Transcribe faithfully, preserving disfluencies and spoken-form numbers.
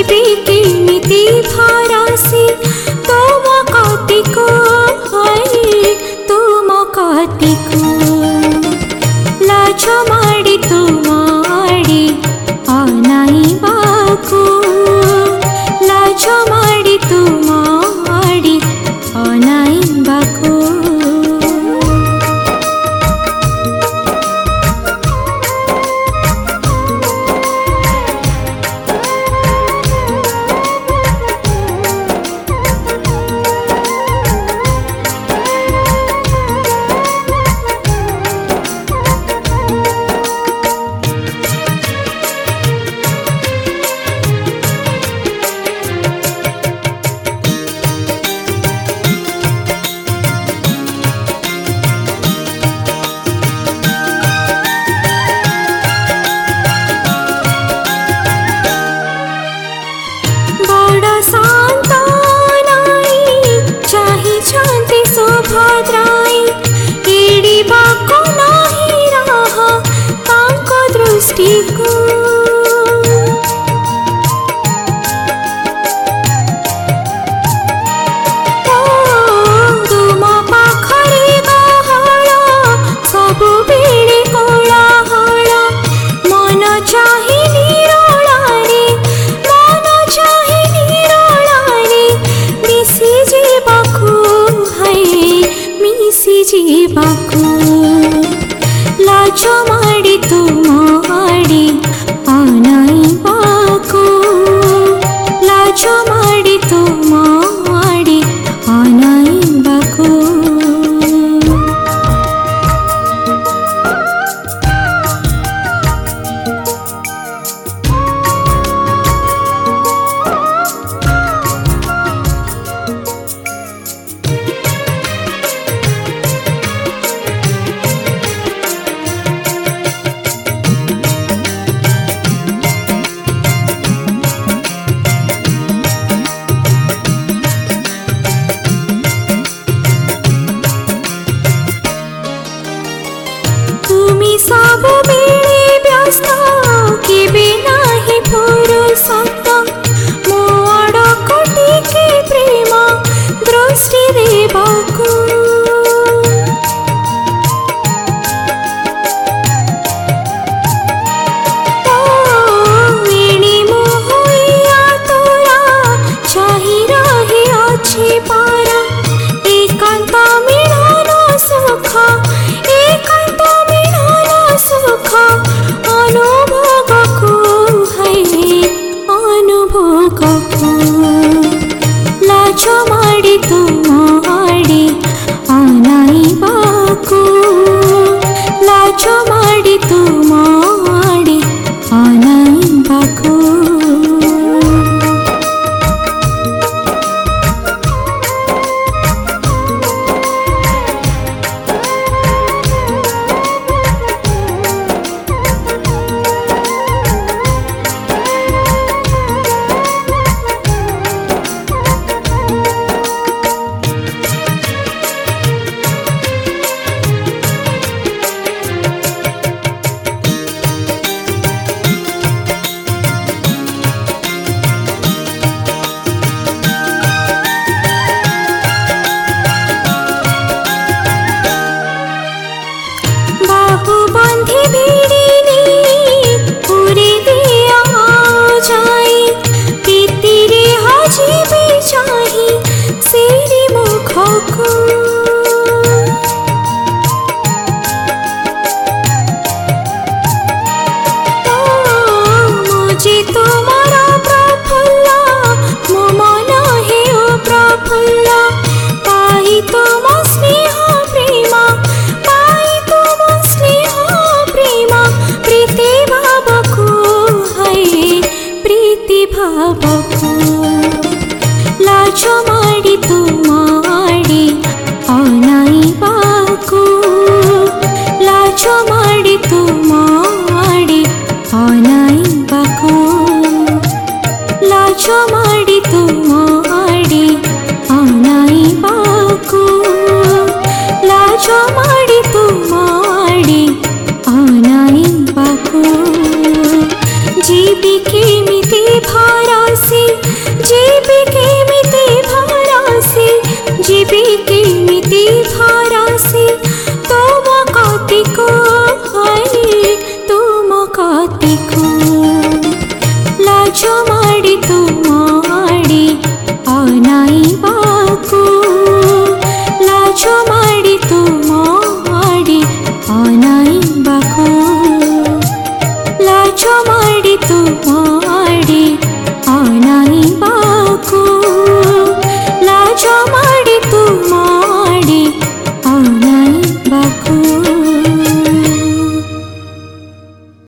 जीवी केमिति भरासी तुम कतिको है तुम कतिको लाज माड़ी तुम आड़ी अनाइबाको लाज माड़ी तुम आड़ी अनाइबाको सुभद्राई एड़ी बाको नाही रहा तांको दृष्टि को तुम पाखरे गहळ सबु बेले कोलाहल मन चाहि निरोलारे मन चाहि निरोलारे मिसी जीवाको मिसी जीवाको लाज माड़ी तुम आड़ी अनाइबाको लाज माड़ी तुम आड़ी अनाइबाको सब बेले व्यस्त केबे नाही फुरसत मो आड़को टिके प्रेम दृष्टि देबाको एणी मोहइया तोरा चाहि रहे अच्छे पारा एकांत मिलन सुख एकांत सुख अनुभव को है अनुभव को लाज माड़ी तुम आड़ी अनाइबाको लाज माड़ी तुम आड़ी अनाइबाको बंधी भिड़िनी पूरी दिया जाई पीतिरे हजीबी चाही सेरी मुख को मुझे तुम्हारा प्रफुल्ल मो मन हे प्रफुल्ल पाई तुम स्नेह प्रेम पाई तुम स्नेह प्रेम प्रीति भावको है प्रीति भावको लाज माड़ी तुम आड़ी अनाइबाको लाज माड़ी तुम आड़ी अनाइबाको लाज माड़ी तुम आड़ी अनाइबाको लाज माड़ी तुम आड़ी अनाइबाको जीवी केमिति भरासी बाको लाजो